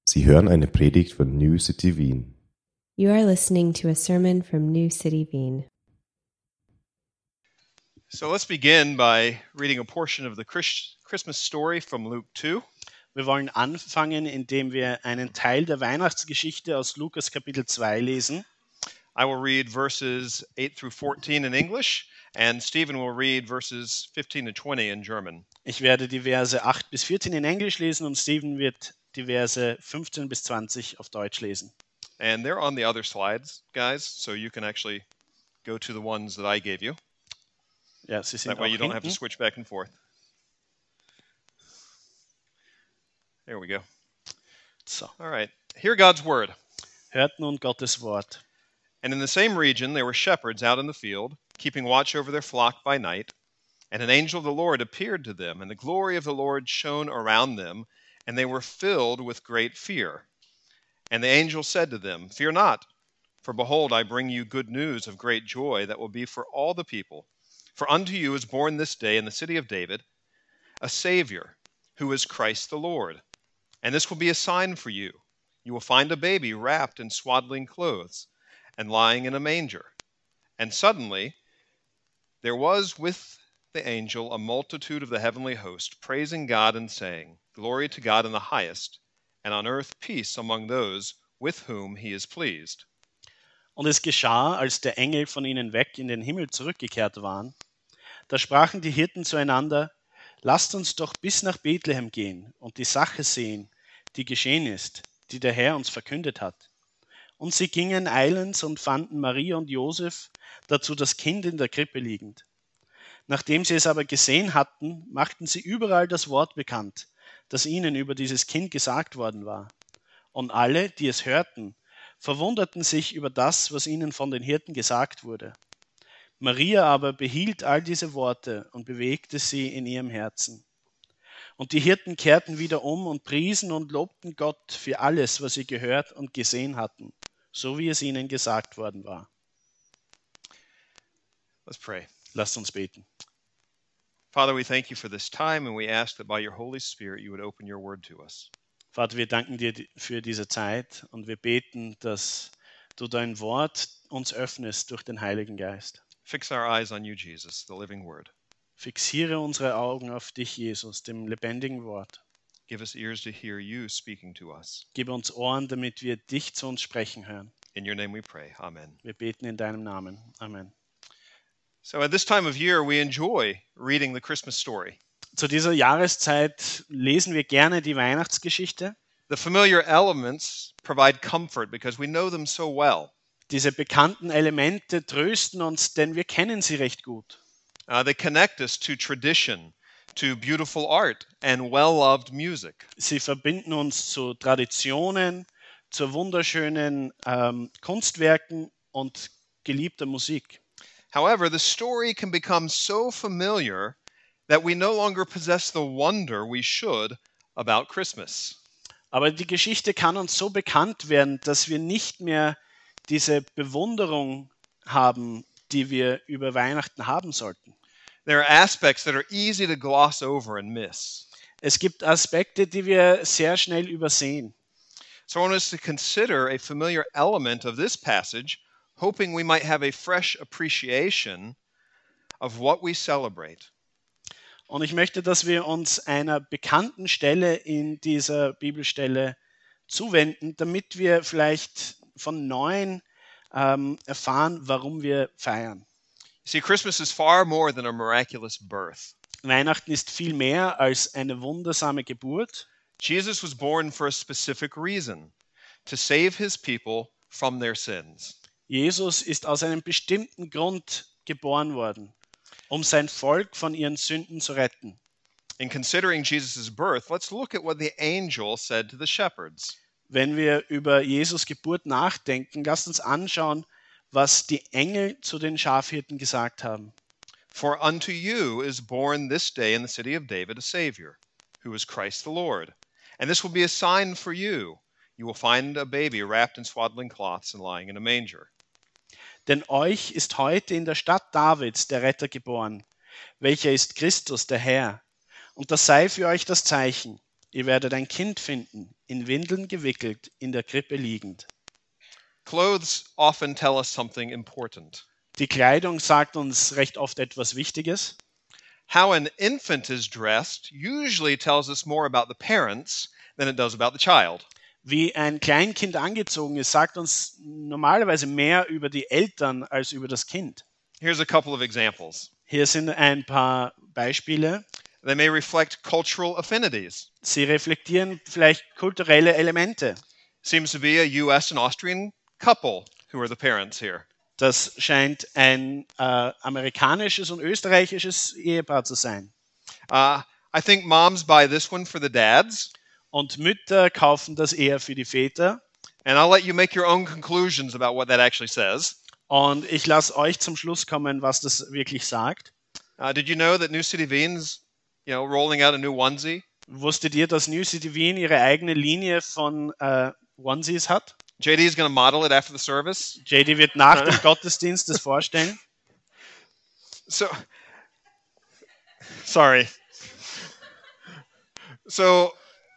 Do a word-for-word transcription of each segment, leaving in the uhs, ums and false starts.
Sie hören eine Predigt von New City Wien. You are listening to a sermon from New City Wien. So let's begin by reading a portion of the Chris- Christmas story from Luke two. Wir wollen anfangen, indem wir einen Teil der Weihnachtsgeschichte aus Lukas Kapitel zwei lesen. I will read verses eight through fourteen in English, and Stephen will read verses fifteen to twenty in German. Ich werde die Verse acht bis vierzehn in Englisch lesen und Steven wird die Verse fünfzehn bis zwanzig auf Deutsch lesen. And they're on the other slides, guys, so you can actually go to the ones that I gave you. Ja, sie sind That way you auch don't have to hinten. switch back and forth. There we go. So, All right. Hear God's word. hört nun Gottes Wort. And in the same region there were shepherds out in the field, keeping watch over their flock by night. And an angel of the Lord appeared to them, and the glory of the Lord shone around them, and they were filled with great fear. And the angel said to them, "Fear not, for behold, I bring you good news of great joy that will be for all the people. For unto you is born this day in the city of David a Savior, who is Christ the Lord. And this will be a sign for you. You will find a baby wrapped in swaddling clothes and lying in a manger." And suddenly there was with the angel a multitude of the heavenly host, praising God and saying, "Glory to God in the highest, and on earth peace among those with whom he is pleased." Und es geschah, als der Engel von ihnen weg in den Himmel zurückgekehrt waren, da sprachen die Hirten zueinander: Lasst uns doch bis nach Bethlehem gehen und die Sache sehen, die geschehen ist, die der Herr uns verkündet hat. Und sie gingen eilends und fanden Maria und Josef, dazu das Kind in der Krippe liegend. Nachdem sie es aber gesehen hatten, machten sie überall das Wort bekannt, das ihnen über dieses Kind gesagt worden war. Und alle, die es hörten, verwunderten sich über das, was ihnen von den Hirten gesagt wurde. Maria aber behielt all diese Worte und bewegte sie in ihrem Herzen. Und die Hirten kehrten wieder um und priesen und lobten Gott für alles, was sie gehört und gesehen hatten, so wie es ihnen gesagt worden war. Let's pray. Lasst uns beten. Father, we thank you for this time, and we ask that by your Holy Spirit you would open your word to us. Vater, wir danken dir für diese Zeit und wir beten, dass du dein Wort uns öffnest durch den Heiligen Geist. Fix our eyes on you, Jesus, the living word. Fixiere unsere Augen auf dich, Jesus, dem lebendigen Wort. Give us ears to hear you speaking to us. Gib uns Ohren, damit wir dich zu uns sprechen hören. In your name we pray. Amen. Wir beten in deinem Namen. Amen. So at this time of year, we enjoy reading the Christmas story. Zu dieser Jahreszeit lesen wir gerne die Weihnachtsgeschichte. The familiar elements provide comfort because we know them so well. Diese bekannten Elemente trösten uns, denn wir kennen sie recht gut. Uh, they connect us to tradition, to beautiful art, and well-loved music. Sie verbinden uns zu Traditionen, zu wunderschönen ähm, Kunstwerken und geliebter Musik. However, the story can become so familiar that we no longer possess the wonder we should about Christmas. Aber die Geschichte kann uns so bekannt werden, dass wir nicht mehr diese Bewunderung haben, die wir über Weihnachten haben sollten. There are aspects that are easy to gloss over and miss. Es gibt Aspekte, die wir sehr schnell übersehen. So I want us to consider a familiar element of this passage, hoping we might have a fresh appreciation of what we celebrate. Und ich möchte, dass wir uns einer bekannten Stelle in dieser Bibelstelle zuwenden, damit wir vielleicht von Neuem ähm, erfahren, warum wir feiern. You see, Christmas is far more than a miraculous birth. Weihnachten ist viel mehr als eine wundersame Geburt. Jesus was born for a specific reason, to save his people from their sins. Jesus ist aus einem bestimmten Grund geboren worden, um sein Volk von ihren Sünden zu retten. In considering Jesus' birth, let's look at what the angel said to the shepherds. Wenn wir über Jesus Geburt nachdenken, lasst uns anschauen, was die Engel zu den Schafhirten gesagt haben. For unto you is born this day in the city of David a Savior, who is Christ the Lord. And this will be a sign for you. You will find a baby wrapped in swaddling cloths and lying in a manger. Denn euch ist heute in der Stadt Davids der Retter geboren, welcher ist Christus, der Herr. Und das sei für euch das Zeichen. ihr werdet ein Kind finden, in Windeln gewickelt, in der Krippe liegend. Clothes often tell us something important. Die Kleidung sagt uns recht oft etwas Wichtiges. How an infant is dressed usually tells us more about the parents than it does about the child. Wie ein Kleinkind angezogen ist, sagt uns normalerweise mehr über die Eltern als über das Kind. Here's a couple of examples. Hier sind ein paar Beispiele. They may reflect cultural affinities. Sie reflektieren vielleicht kulturelle Elemente. Seems to be a U S and Austrian couple who are the parents here. Das scheint ein äh, amerikanisches und österreichisches Ehepaar zu sein. Uh, I think moms buy this one for the dads, Und Mütter kaufen das eher für die Väter. and I'll let you make your own conclusions about what that actually says. Und ich lasse euch zum Schluss kommen, was das wirklich sagt. Uh, did you know that New City Wien's, you know, rolling out a new onesie? Wusstet ihr, dass New City Wien ihre eigene Linie von äh, Onesies hat? J D is going to model it after the service. J D wird nach dem Gottesdienst das vorstellen. So, sorry. So,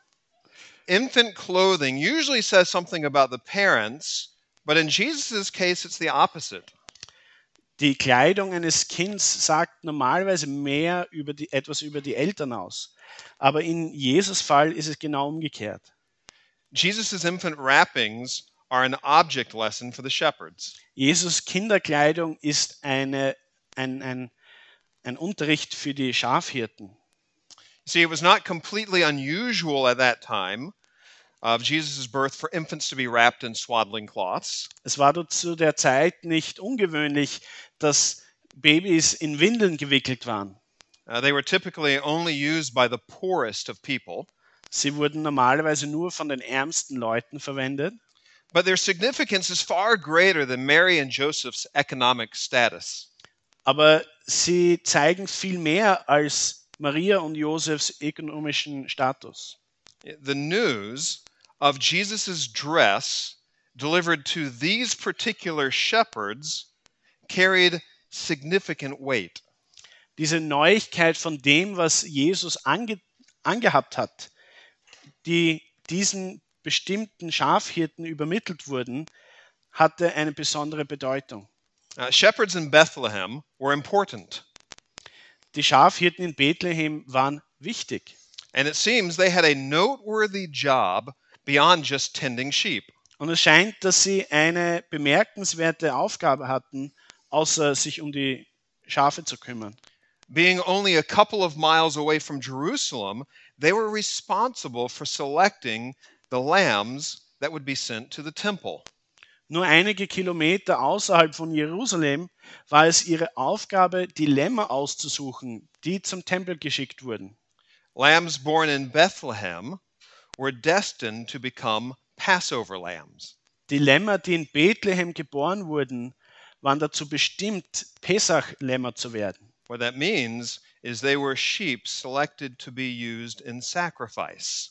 infant clothing usually says something about the parents, but in Jesus' case, it's the opposite. Die Kleidung eines Kindes sagt normalerweise mehr über die, etwas über die Eltern aus. Aber in Jesus' Fall ist es genau umgekehrt. Jesus' infant wrappings are an object lesson for the shepherds. Jesus' Kinderkleidung ist eine, ein, ein, ein Unterricht für die Schafhirten. See, it was not completely unusual at that time of Jesus' birth for infants to be wrapped in swaddling cloths. Es war dort zu der Zeit nicht ungewöhnlich, dass Babys in Windeln gewickelt waren. Uh, they were typically only used by the poorest of people, Sie wurden normalerweise nur von den ärmsten Leuten verwendet. but their significance is far greater than Mary and Joseph's economic status. Aber sie zeigen viel mehr als Maria und Josefs ökonomischen Status. The news of Jesus' dress delivered to these particular shepherds carried significant weight. Diese Neuigkeit von dem, was Jesus ange, angehabt hat, die diesen bestimmten Schafhirten übermittelt wurden, hatte eine besondere Bedeutung. Uh, shepherds in Bethlehem were important, Die Schafhirten in Bethlehem waren wichtig. and it seems they had a noteworthy job beyond just tending sheep. Und es scheint, dass sie eine bemerkenswerte Aufgabe hatten, außer sich um die Schafe zu kümmern. Being only a couple of miles away from Jerusalem, they were responsible for selecting the lambs that would be sent to the temple. Nur einige Kilometer außerhalb von Jerusalem war es ihre Aufgabe, die Lämmer auszusuchen, die zum Tempel geschickt wurden. Lambs born in Bethlehem were destined to become Passover lambs. Die Lämmer, die in Bethlehem geboren wurden, waren dazu bestimmt, Pesach-Lämmer zu werden. What that means is they were sheep selected to be used in sacrifice.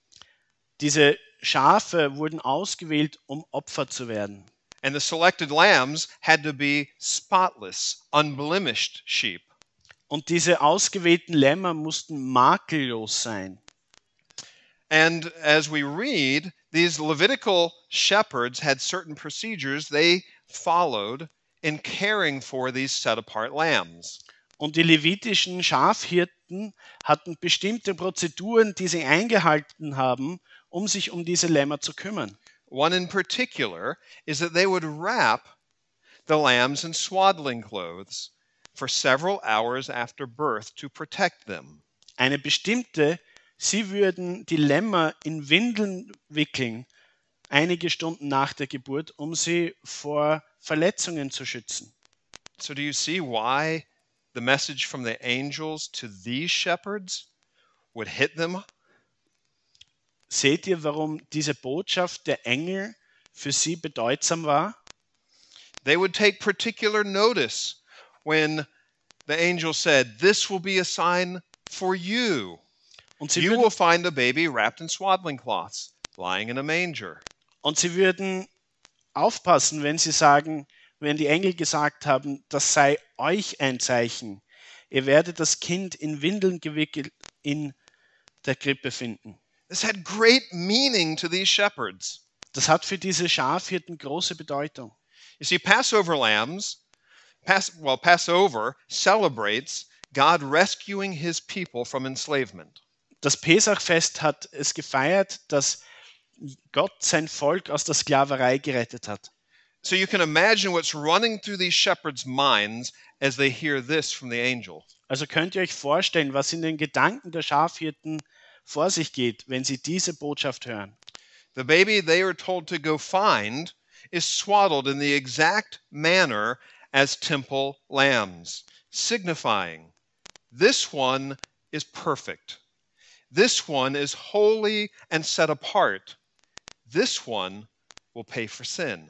Diese Schafe wurden ausgewählt, um Opfer zu werden. And the selected lambs had to be spotless, unblemished sheep. Und diese ausgewählten Lämmer mussten makellos sein. And as we read, these Levitical shepherds had certain procedures they followed in caring for these set-apart lambs. Und die levitischen Schafhirten hatten bestimmte Prozeduren, die sie eingehalten haben, um sich um diese Lämmer zu kümmern. One in particular is that they would wrap the lambs in swaddling clothes for several hours after birth to protect them. Eine bestimmte, sie würden die Lämmer in Windeln wickeln, einige Stunden nach der Geburt, um sie vor Verletzungen zu schützen. So do you see why the message from the angels to these shepherds would hit them? Seht ihr, warum diese Botschaft der Engel für sie bedeutsam war? They would take particular notice when the angel said, "This will be a sign for you. Und sie, You würden, will find a baby wrapped in swaddling cloths, lying in a manger." und sie würden aufpassen, wenn sie sagen, wenn die Engel gesagt haben, das sei euch ein Zeichen. Ihr werdet das Kind in Windeln gewickelt in der Krippe finden. This had great meaning to these shepherds. Das hat für diese Schafhirten große Bedeutung. You see, Passover lambs, Pass, well, Passover celebrates God rescuing his people from enslavement. Das Pesachfest hat es gefeiert, dass Gott sein Volk aus der Sklaverei gerettet hat. So you can imagine what's running through these shepherds' minds as they hear this from the angel. Also könnt ihr euch vorstellen, was in den Gedanken der Schafhirten vor sich geht, wenn sie diese Botschaft hören. The baby they are told to go find is swaddled in the exact manner as temple lambs, signifying this one is perfect. This one is holy and set apart. This one will pay for sin.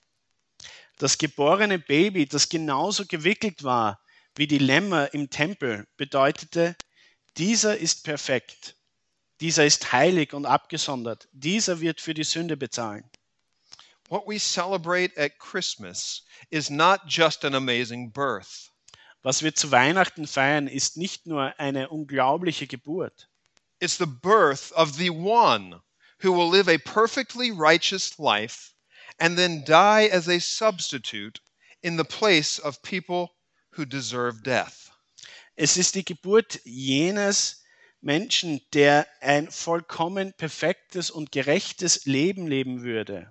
Das geborene Baby, das genauso gewickelt war wie die Lämmer im Tempel, bedeutete, dieser ist perfekt. Dieser ist heilig und abgesondert. Dieser wird für die Sünde bezahlen. What we celebrate at Christmas is not just an amazing birth. Was wir zu Weihnachten feiern, ist nicht nur eine unglaubliche Geburt. It's the birth of the one who will live a perfectly righteous life and then die as a substitute in the place of people who deserve death. Es ist die Geburt jenes Menschen, der ein vollkommen perfektes und gerechtes Leben leben würde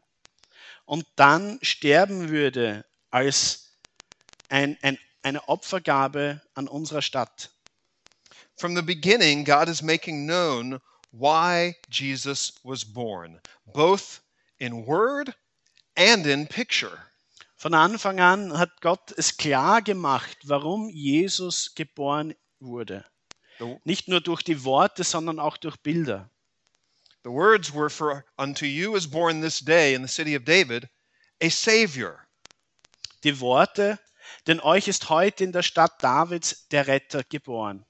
und dann sterben würde als ein, ein, eine Opfergabe an unserer Stadt. From the beginning, God is making known why Jesus was born, both in word and in picture. Von Anfang an hat Gott es klar gemacht, warum Jesus geboren wurde. The, Nicht nur durch die Worte, sondern auch durch Bilder. the words were, for unto you is born this day in the city of David a Savior. Die Worte, denn euch ist heute in der Stadt Davids der Retter geboren.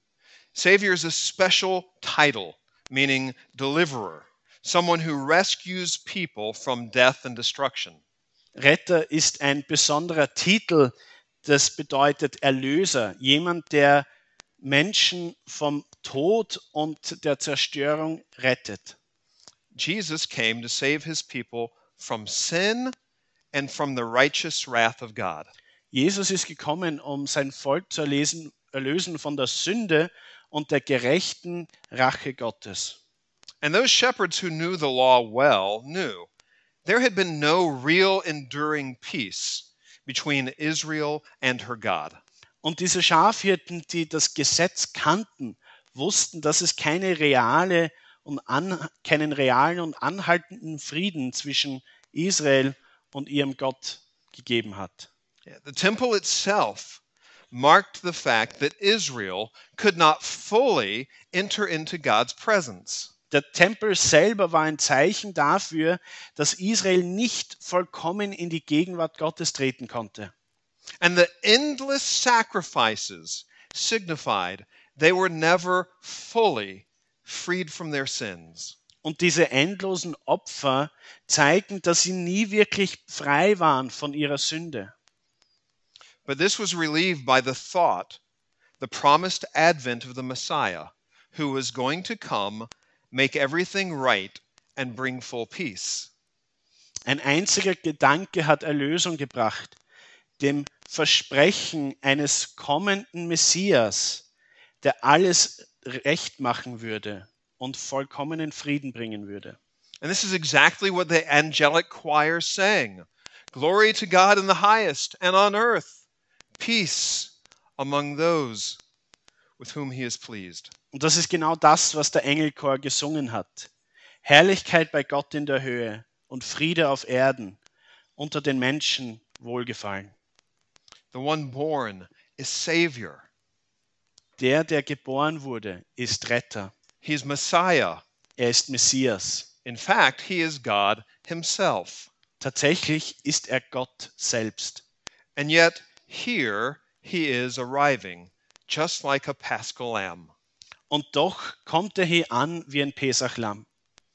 Savior is a special title, meaning deliverer, someone who rescues people from death and destruction. Retter ist ein besonderer Titel, das bedeutet Erlöser, jemand, der Menschen vom Tod und der Zerstörung rettet. Jesus came to save his people from sin and from the righteous wrath of God. Jesus ist gekommen, um sein Volk zu erlesen, erlösen von der Sünde und der gerechten Rache Gottes. And those shepherds who knew the law well knew there had been no real enduring peace between Israel and her God. Und diese Schafhirten, die das Gesetz kannten, wussten, dass es keine reale und an, keinen realen und anhaltenden Frieden zwischen Israel und ihrem Gott gegeben hat. Yeah, the temple itself marked the fact that Israel could not fully enter into God's presence. Der Tempel selber war ein Zeichen dafür, dass Israel nicht vollkommen in die Gegenwart Gottes treten konnte. And the endless sacrifices signified they were never fully freed from their sins. Und diese endlosen Opfer zeigen, dass sie nie wirklich frei waren von ihrer Sünde. But this was relieved by the thought, the promised advent of the Messiah, who was going to come, make everything right, and bring full peace. Ein einziger Gedanke hat Erlösung gebracht, dem Versprechen eines kommenden Messias, der alles recht machen würde und vollkommenen Frieden bringen würde. And this is exactly what the angelic choir sang. Glory to God in the highest, and on earth, peace among those with whom he is pleased. Und das ist genau das, was der Engelchor gesungen hat. Herrlichkeit bei Gott in der Höhe und Friede auf Erden, unter den Menschen Wohlgefallen. The one born is Savior. Der, der geboren wurde, ist Retter. He is Messiah. Er ist Messias. In fact, he is God himself. Tatsächlich ist er Gott selbst. And yet, here he is arriving, just like a paschal lamb. Und doch kommt er hier an wie ein Pesachlamm.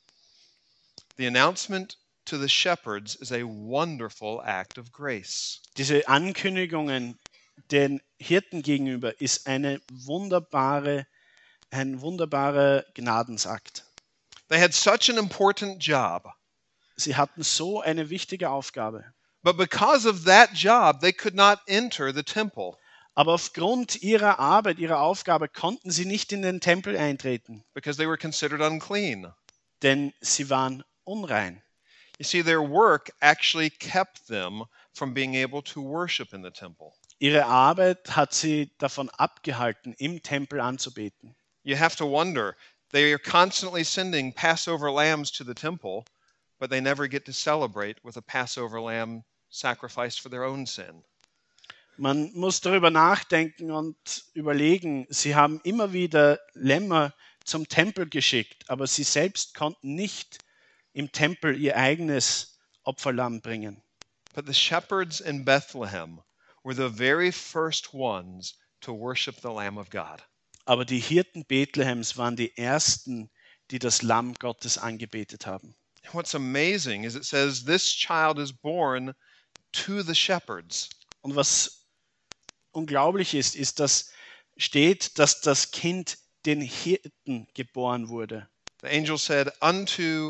The announcement to the shepherds is a wonderful act of grace. Diese Ankündigungen den Hirten gegenüber ist eine wunderbare, ein wunderbarer Gnadensakt. They had such an important job. Sie hatten so eine wichtige Aufgabe. But because of that job, they could not enter the temple Aber aufgrund ihrer Arbeit, ihrer Aufgabe konnten sie nicht in den Tempel eintreten, because they were considered unclean. denn sie waren unrein. You see, their work actually kept them from being able to worship in the temple. Ihre Arbeit hat sie davon abgehalten, im Tempel anzubeten. You have to wonder, they are constantly sending Passover lambs to the temple, but they never get to celebrate with a Passover lamb sacrificed for their own sin. Man muss darüber nachdenken und überlegen, sie haben immer wieder Lämmer zum Tempel geschickt, aber sie selbst konnten nicht im Tempel ihr eigenes Opferlamm bringen. But the shepherds in Bethlehem were the very first ones to worship the Lamb of God. Aber die Hirten Bethlehems waren die ersten, die das Lamm Gottes angebetet haben. What's amazing is it says this child is born to the shepherds. Und was unglaublich ist, ist, dass steht, dass das Kind den Hirten geboren wurde. The angel said, unto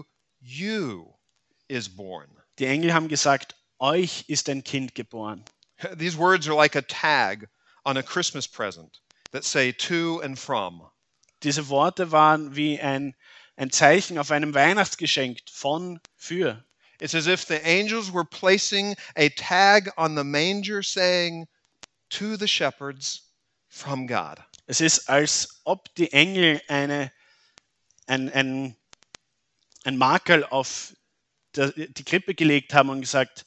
you is born. Die Engel haben gesagt, euch ist ein Kind geboren. These words are like a tag on a Christmas present that say to and from. Diese Worte waren wie ein, ein Zeichen auf einem Weihnachtsgeschenk von, für. It's as if the angels were placing a tag on the manger saying, to the shepherds from God. Es ist, als ob die Engel eine, ein, ein, ein Makel auf der, die Krippe gelegt haben und gesagt,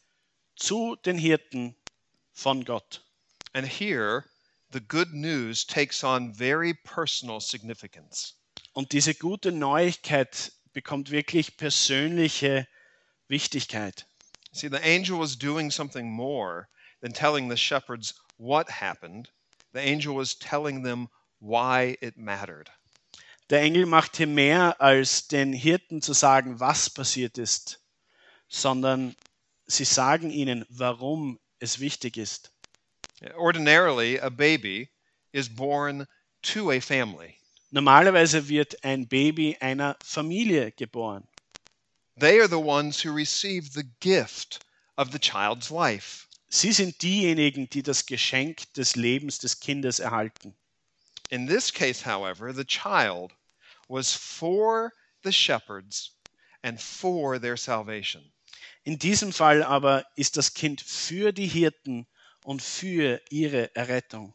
zu den Hirten von Gott. And here, the good news takes on very personal significance. Und diese gute Neuigkeit bekommt wirklich persönliche Wichtigkeit. See, the angel was doing something more than telling the shepherds what happened. The angel was telling them why it mattered. Der Engel machte mehr, als den Hirten zu sagen, was passiert ist, sondern sie sagen ihnen, warum es wichtig ist. Ordinarily, a baby is born to a family. Normalerweise wird ein Baby einer Familie geboren. They are the ones who receive the gift of the child's life. Sie sind diejenigen, die das Geschenk des Lebens des Kindes erhalten. In this case, however, the child was for the shepherds and for their salvation. In diesem Fall aber ist das Kind für die Hirten und für ihre Errettung.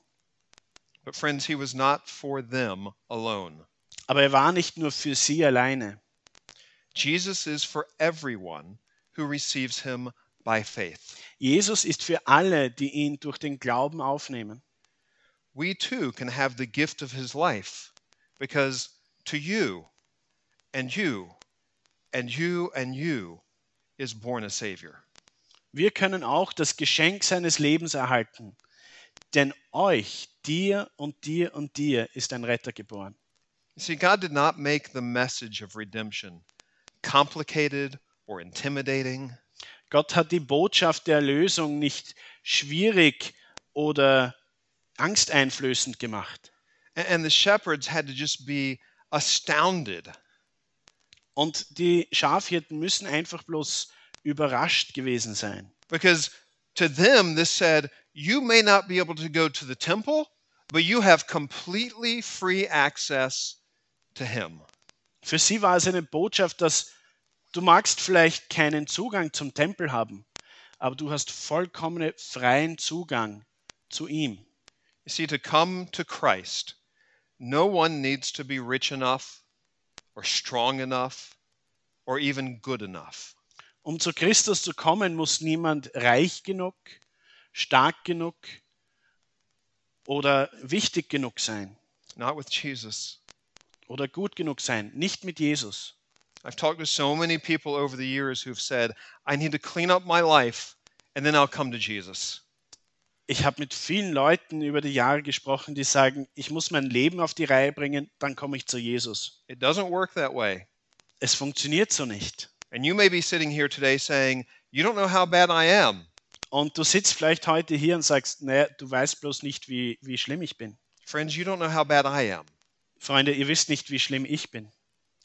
But friends, he was not for them alone. Aber er war nicht nur für sie alleine. Jesus is for everyone who receives him by faith. Jesus ist für alle, die ihn durch den Glauben aufnehmen. We too can have the gift of his life, because to you and you and you and you is born a Savior. Wir können auch das Geschenk seines Lebens erhalten, denn euch, dir und dir und dir ist ein Retter geboren. You see, God did not make the message of redemption complicated or intimidating. Gott hat die Botschaft der Erlösung nicht schwierig oder angsteinflößend gemacht. And the shepherds had to just be astounded. Und die Schafhirten müssen einfach bloß überrascht gewesen sein. Because to them this said, you may not be able to go to the temple, but you have completely free access to him. Für sie war es eine Botschaft, dass du magst vielleicht keinen Zugang zum Tempel haben, aber du hast vollkommen freien Zugang zu ihm. You see, to come to Christ, no one needs to be rich enough or strong enough or even good enough. Um zu Christus zu kommen, muss niemand reich genug, stark genug oder wichtig genug sein Not with Jesus. oder gut genug sein. Nicht mit Jesus. I've talked to so many people over the years who've said, I need to clean up my life and then I'll come to Jesus. Ich habe mit vielen Leuten über die Jahre gesprochen, die sagen, ich muss mein Leben auf die Reihe bringen, dann komme ich zu Jesus. It doesn't work that way. Es funktioniert so nicht. And you may be sitting here today saying, you don't know how bad I am. Und du sitzt vielleicht heute hier und sagst, naja, du weißt bloß nicht, wie, wie schlimm ich bin. Friends, you don't know how bad I am. Freunde, ihr wisst nicht, wie schlimm ich bin.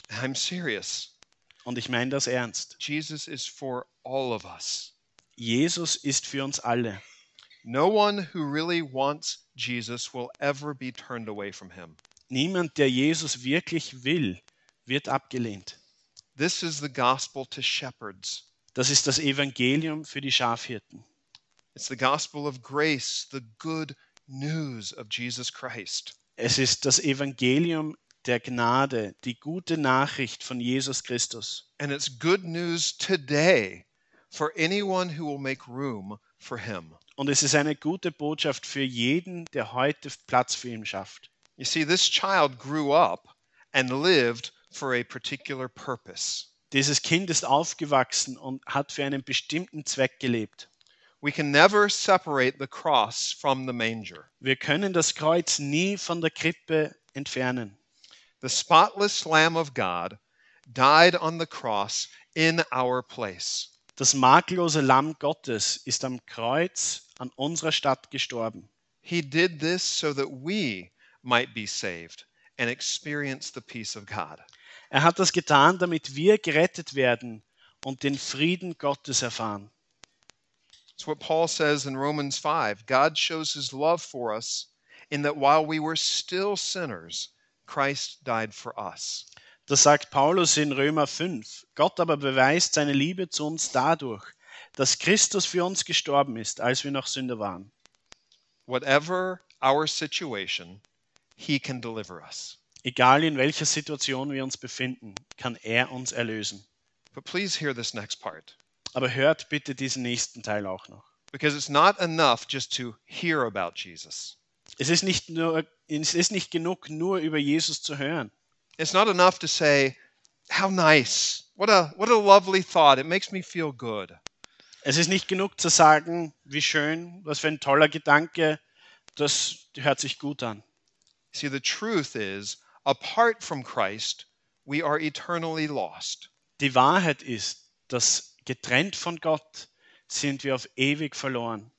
I'm serious. Und ich meine das ernst. Jesus is for all of us. Jesus ist für uns alle. No one who really wants Jesus will ever be turned away from him. Niemand, der Jesus wirklich will, wird abgelehnt. This is the gospel to shepherds. Das ist das Evangelium für die Schafhirten. It's the gospel of grace, the good news of Jesus Christ. Es ist das Evangelium der Gnade, die gute Nachricht von Jesus Christus. And it's good news today for anyone who will make room for him. Und es ist eine gute Botschaft für jeden, der heute Platz für ihn schafft. You see, this child grew up and lived for a particular purpose. Dieses Kind ist aufgewachsen und hat für einen bestimmten Zweck gelebt. We can never separate the cross from the manger. Wir können das Kreuz nie von der Krippe entfernen. The spotless Lamb of God died on the cross in our place. Das makellose Lamm Gottes ist am Kreuz an unserer Stadt gestorben. He did this so that we might be saved and experience the peace of God. Er hat das getan, damit wir gerettet werden und den Frieden Gottes erfahren. It's what Paul says in Romans five. God shows his love for us in that while we were still sinners, Christ died for us. Das sagt Paulus in Römer fünf. Gott aber beweist seine Liebe zu uns dadurch, dass Christus für uns gestorben ist, als wir noch Sünder waren. Whatever our situation, he can deliver us. Egal in welcher Situation wir uns befinden, kann er uns erlösen. But please hear this next part, Aber hört bitte diesen nächsten Teil auch noch. because it's not enough just to hear about Jesus. Es ist nicht nur, es ist nicht genug, nur über Jesus zu hören. It's not enough to say, how nice, what a, what a lovely thought, it makes me feel good. Es ist nicht genug zu sagen, wie schön, was für ein toller Gedanke, das hört sich gut an. See, the truth is, apart from Christ, we are eternally lost. Die Wahrheit ist, dass getrennt von Gott sind wir auf ewig verloren.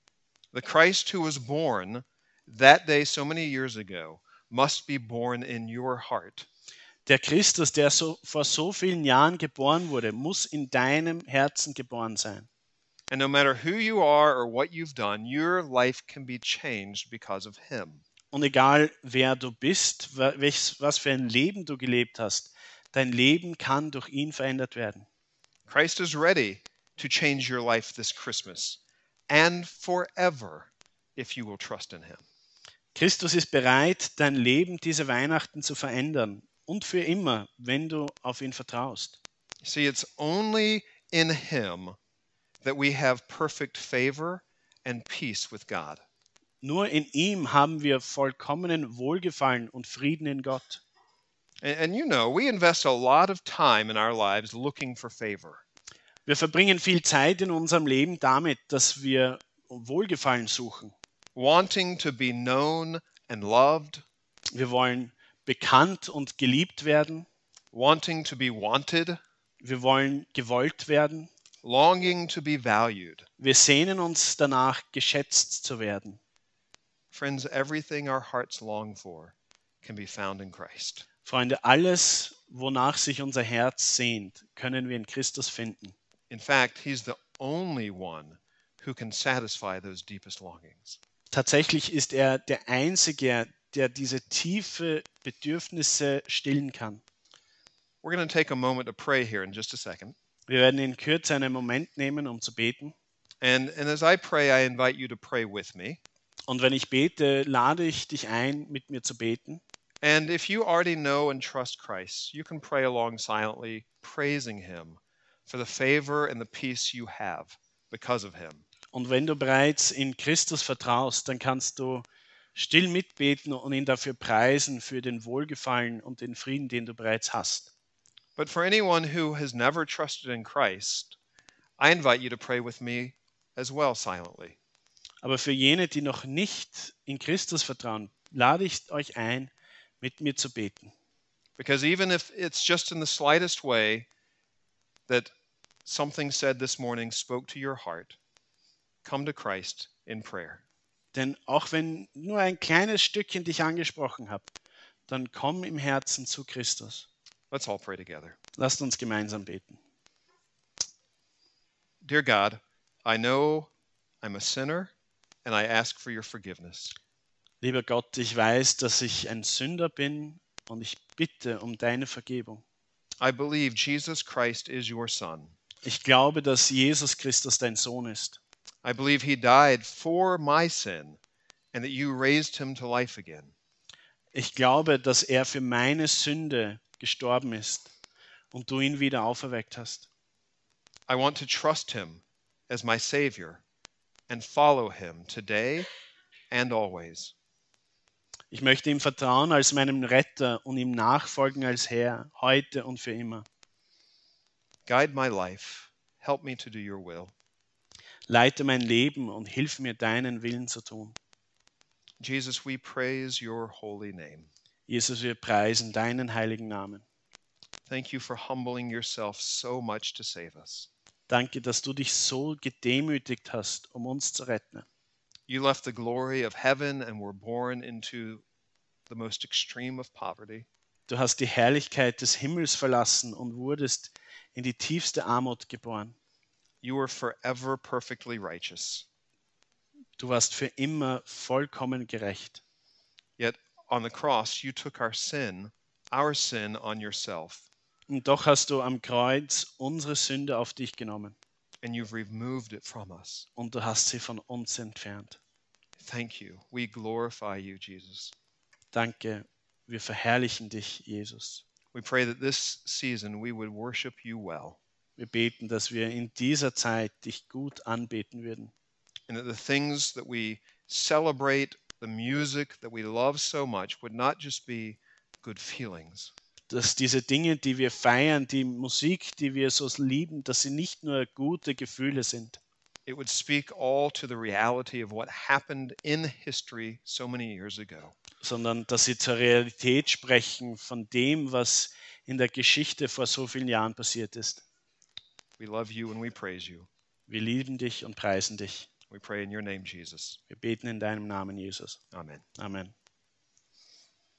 The Christ who was born that day so many years ago must be born in your heart. Der Christus, der so, vor so vielen Jahren geboren wurde, muss in deinem Herzen geboren sein. And no matter who you are or what you've done, your life can be changed because of him. Und egal wer du bist, wa- welches, was für ein Leben du gelebt hast, dein Leben kann durch ihn verändert werden. Christ is ready to change your life this Christmas and forever if you will trust in him. Christus ist bereit, dein Leben diese Weihnachten zu verändern und für immer, wenn du auf ihn vertraust. See, it's only in him that we have perfect favor and peace with God. Nur in ihm haben wir vollkommenen Wohlgefallen und Frieden in Gott. And, and you know, we invest a lot of time in our lives looking for favor. Wir verbringen viel Zeit in unserem Leben damit, dass wir Wohlgefallen suchen. Wanting to be known and loved, Wir wollen bekannt und geliebt werden. wanting to be wanted, Wir wollen gewollt werden. longing to be valued. Wir sehnen uns danach, geschätzt zu werden. Friends, everything our hearts long for can be found in Christ. Freunde, alles, wonach sich unser Herz sehnt, können wir in Christus finden. In fact, he's the only one who can satisfy those deepest longings. Tatsächlich ist er der Einzige, der diese tiefe Bedürfnisse stillen kann. We're going to take a moment to pray here in just a second. Wir werden in Kürze einen Moment nehmen, um zu beten. And, and as I pray, I invite you to pray with me. Und wenn ich bete, lade ich dich ein, mit mir zu beten. And if you already know and trust Christ, you can pray along silently, praising him for the favor and the peace you have because of him. Und wenn du bereits in Christus vertraust, dann kannst du still mitbeten und ihn dafür preisen, für den Wohlgefallen und den Frieden, den du bereits hast. But for anyone who has never trusted in Christ, I invite you to pray with me as well silently. Aber für jene, die noch nicht in Christus vertrauen, lade ich euch ein, mit mir zu beten. Because even if it's just in the slightest way that something said this morning spoke to your heart, come to Christ in prayer. Denn auch wenn nur ein kleines Stückchen dich angesprochen hat, dann komm im Herzen zu Christus. Let's all pray together. Lasst uns gemeinsam beten. Dear God, I know I'm a sinner and I ask for your forgiveness. Lieber Gott, ich weiß, dass ich ein Sünder bin und ich bitte um deine Vergebung. I believe Jesus Christ is your Son. Ich glaube, dass Jesus Christus dein Sohn ist. I believe he died for my sin and that you raised him to life again. Ich glaube, dass er für meine Sünde gestorben ist und du ihn wieder auferweckt hast. I want to trust him as my Savior and follow him today and always. Ich möchte ihm vertrauen als meinem Retter und ihm nachfolgen als Herr, heute und für immer. Guide my life. Help me to do your will. Leite mein Leben und hilf mir, deinen Willen zu tun. Jesus, we praise your holy name. Jesus, wir preisen deinen heiligen Namen. Thank you for humbling yourself so much to save us. Danke, dass du dich so gedemütigt hast, um uns zu retten. You left the glory of heaven and were born into the most extreme of poverty. Du hast die Herrlichkeit des Himmels verlassen und wurdest in die tiefste Armut geboren. You were forever perfectly righteous. Du warst für immer vollkommen gerecht. Yet on the cross, you took our sin, our sin on yourself, Und doch hast du am Kreuz unsere Sünde auf dich genommen and you've removed it from us. und du hast sie von uns entfernt. Thank you. We glorify you, Jesus. Danke, wir verherrlichen dich, Jesus. We pray that this season we would worship you well, Wir beten, dass wir in dieser Zeit dich gut anbeten würden. and that the things that we celebrate, the music that we love so much, would not just be good feelings, Dass diese Dinge, die wir feiern, die Musik, die wir so lieben, dass sie nicht nur gute Gefühle sind, it would speak all to the reality of what happened in history so many years ago. sondern dass sie zur Realität sprechen von dem, was in der Geschichte vor so vielen Jahren passiert ist. We love you and we praise you. Wir lieben dich und preisen dich. We pray in your name, Jesus. Wir beten in deinem Namen, Jesus. Amen. Amen.